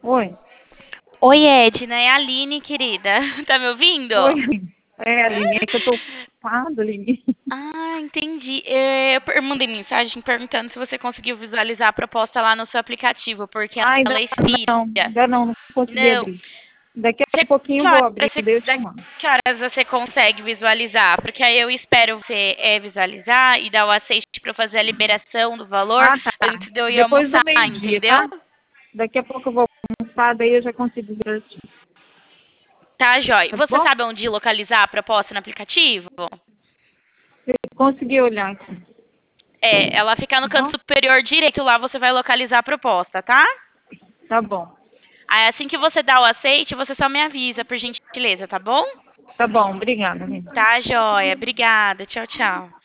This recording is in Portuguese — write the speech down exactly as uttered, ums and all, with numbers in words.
Oi, Oi, Edna, é a Aline, querida. Tá me ouvindo? oi, é, Aline, é que eu tô ocupada, Aline. Ah, entendi. É, Eu per- mandei mensagem perguntando se você conseguiu visualizar a proposta lá no seu aplicativo, porque Ah, ainda ela expira. não, ainda não, não consegui Não. abrir. Daqui a Você, pouquinho que eu vou horas, abrir, você, daí eu te da- mando. que horas você consegue visualizar? Porque aí eu espero você é, visualizar e dar o aceite para fazer a liberação do valor Ah, tá. antes de eu ir Depois do almoçar, meio-dia, entendeu? tá? Daqui a pouco eu vou almoçar, daí eu já consigo ver, Tá, jóia. tá Você bom? sabe onde localizar a proposta no aplicativo? Eu consegui olhar aqui, É, ela fica tá no canto bom? superior direito, lá você vai localizar a proposta, tá? Tá bom, Aí assim que você dá o aceite, você só me avisa, por gentileza, tá bom? tá bom, obrigada, Aline. Tá, joia. Obrigada. Tchau, tchau.